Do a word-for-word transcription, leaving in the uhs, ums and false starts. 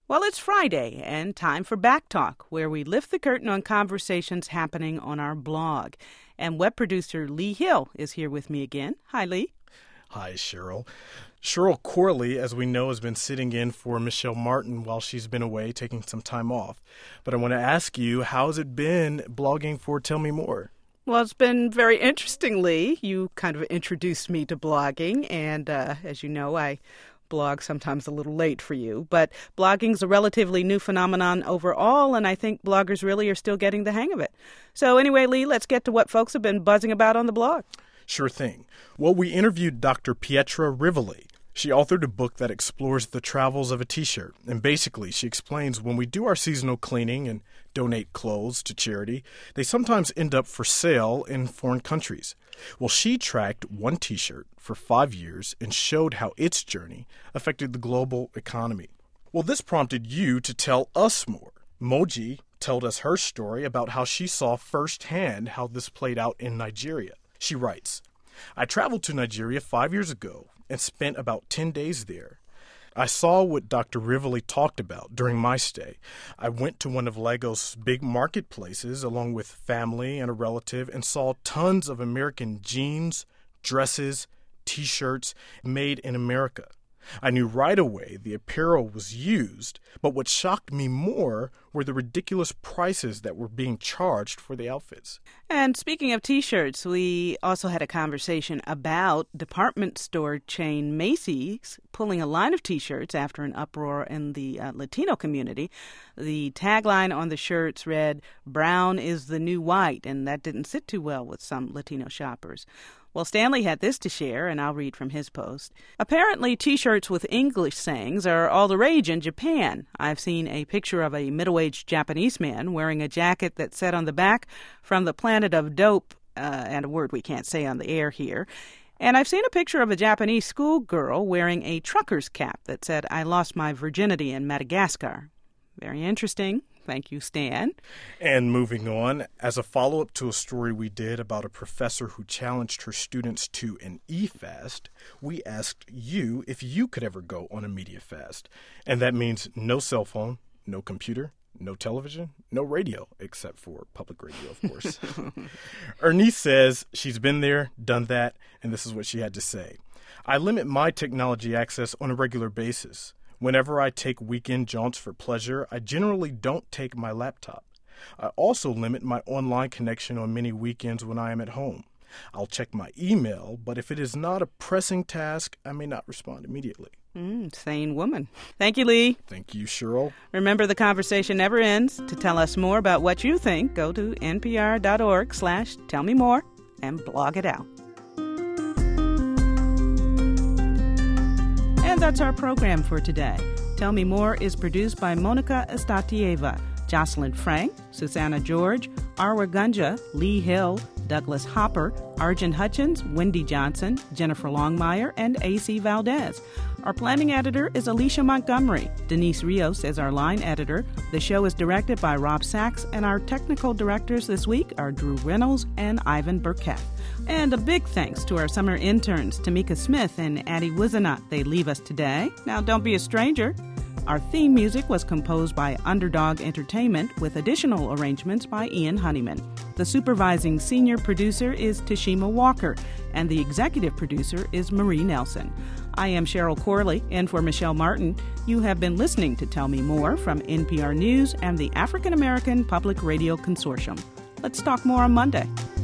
Well, it's Friday and time for Back Talk, where we lift the curtain on conversations happening on our blog. And web producer Lee Hill is here with me again. Hi, Lee. Hi, Cheryl. Cheryl Corley, as we know, has been sitting in for Michelle Martin while she's been away taking some time off. But I want to ask you, how's it been blogging for Tell Me More? Well, it's been very interesting, Lee. You kind of introduced me to blogging, and uh, as you know, I blog sometimes a little late for you. But blogging's a relatively new phenomenon overall, and I think bloggers really are still getting the hang of it. So anyway, Lee, let's get to what folks have been buzzing about on the blog. Sure thing. Well, we interviewed Doctor Pietra Rivoli. She authored a book that explores the travels of a T-shirt. And basically, she explains when we do our seasonal cleaning and donate clothes to charity, they sometimes end up for sale in foreign countries. Well, she tracked one T-shirt for five years and showed how its journey affected the global economy. Well, this prompted you to tell us more. Moji told us her story about how she saw firsthand how this played out in Nigeria. She writes, I traveled to Nigeria five years ago and spent about ten days there. I saw what Doctor Rivoli talked about during my stay. I went to one of Lagos' big marketplaces along with family and a relative and saw tons of American jeans, dresses, T-shirts made in America. I knew right away the apparel was used, but what shocked me more were the ridiculous prices that were being charged for the outfits. And speaking of T-shirts, we also had a conversation about department store chain Macy's pulling a line of T-shirts after an uproar in the uh, Latino community. The tagline on the shirts read, "Brown is the new white," and that didn't sit too well with some Latino shoppers. Well, Stanley had this to share, and I'll read from his post. Apparently, T-shirts with English sayings are all the rage in Japan. I've seen a picture of a middle-aged Japanese man wearing a jacket that said on the back, "From the planet of dope," uh, and a word we can't say on the air here. And I've seen a picture of a Japanese schoolgirl wearing a trucker's cap that said, "I lost my virginity in Madagascar." Very interesting. Thank you, Stan. And moving on, as a follow-up to a story we did about a professor who challenged her students to an e-fast, we asked you if you could ever go on a media fast. And that means no cell phone, no computer, no television, no radio, except for public radio, of course. Ernice says she's been there, done that, and this is what she had to say. I limit my technology access on a regular basis. Whenever I take weekend jaunts for pleasure, I generally don't take my laptop. I also limit my online connection on many weekends when I am at home. I'll check my email, but if it is not a pressing task, I may not respond immediately. Mm, sane woman. Thank you, Lee. Thank you, Cheryl. Remember, the conversation never ends. To tell us more about what you think, go to npr.org slash tell me more and blog it out. And that's our program for today. Tell Me More is produced by Monica Estatieva, Jocelyn Frank, Susanna George, Arwa Gunja, Lee Hill, Douglas Hopper, Arjun Hutchins, Wendy Johnson, Jennifer Longmire, and A C Valdez. Our planning editor is Alicia Montgomery. Denise Rios is our line editor. The show is directed by Rob Sachs, and our technical directors this week are Drew Reynolds and Ivan Burkett. And a big thanks to our summer interns, Tamika Smith and Addie Wizenot. They leave us today. Now, don't be a stranger. Our theme music was composed by Underdog Entertainment with additional arrangements by Ian Honeyman. The supervising senior producer is Tashima Walker, and the executive producer is Marie Nelson. I am Cheryl Corley, and for Michelle Martin, you have been listening to Tell Me More from N P R News and the African American Public Radio Consortium. Let's talk more on Monday.